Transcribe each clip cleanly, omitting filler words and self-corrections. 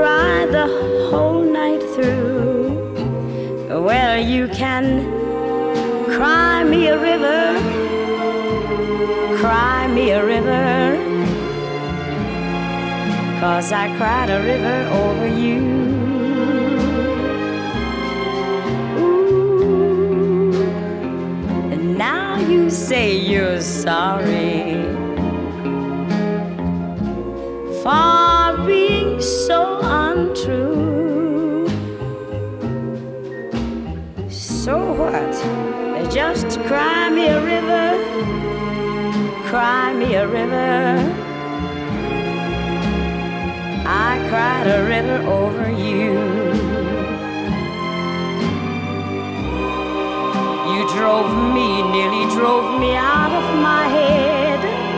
cry the whole night through, well, you can cry me a river, cry me a river, 'cause I cried a river over you. Ooh, and now you say you're sorry for being so untrue. So what? Just cry me a river, cry me a river. I cried a river over you. You drove me, nearly drove me out of my head,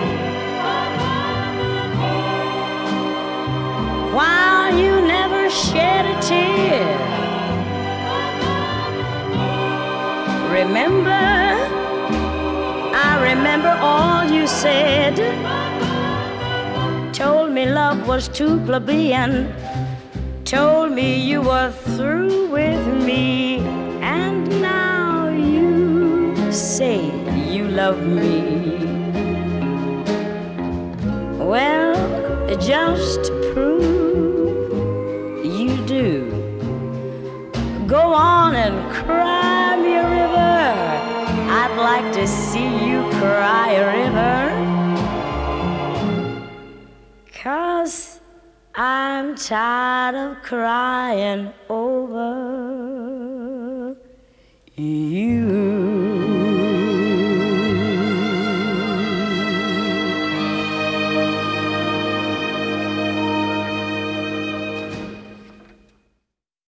while you never shed a tear. Remember, I remember all you said. Told me love was too plebeian, told me you were through with me, and now you say you love me. Well, just to prove you do, go on and cry me a river. I'd like to see you cry a river, 'cause I'm tired of crying over you.